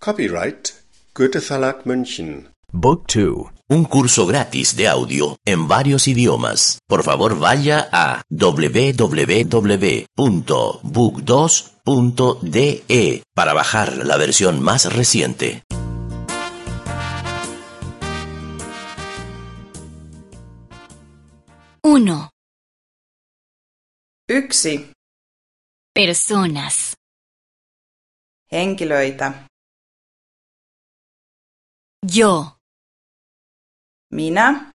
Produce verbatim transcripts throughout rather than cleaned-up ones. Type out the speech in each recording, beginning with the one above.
Copyright Goethe Verlag München. Book two. Un curso gratis de audio en varios idiomas. Por favor, vaya a doble u doble u doble u punto book dos punto d e para bajar la versión más reciente. Uno. Yksi. Personas. Henkilöitä. Yo. Minä.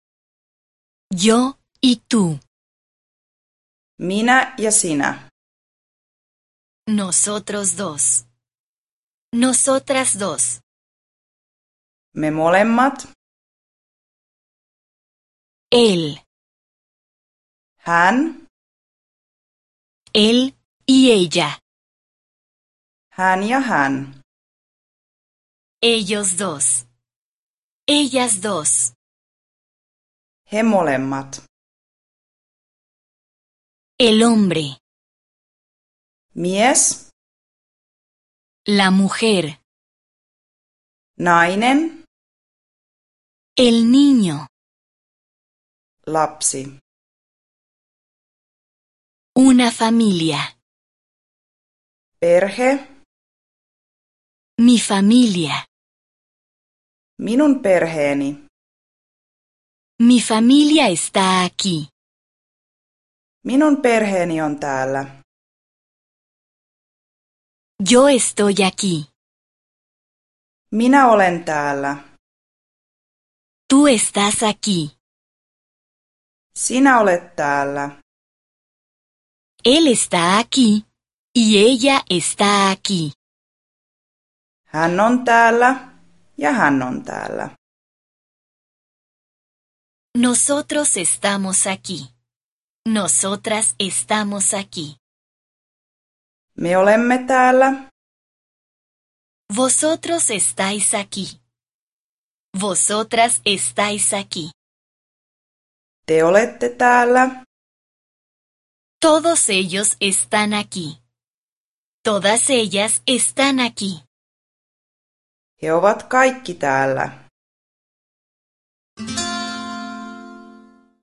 Yo y tú. Minä ja sinä. Nosotros dos. Nosotras dos. Me molemmat. Él. Hän. Él y ella. Hän ja hän. Ellos dos. Ellas dos. He molemmat. El hombre. Mies. La mujer. Nainen. El niño. Lapsi. Una familia. Perhe. Mi familia. Minun perheeni. Mi familia está aquí. Minun perheeni on täällä. Yo estoy aquí. Minä olen täällä. Tú estás aquí. Sinä olet täällä. Él está aquí y ella está aquí. Hän on täällä ja hän on täällä. Nosotros estamos aquí. Nosotras estamos aquí. Me olemme täällä. Vosotros estáis aquí. Vosotras estáis aquí. Te olette täällä. Todos ellos están aquí. Todas ellas están aquí. He ovat kaikki täällä.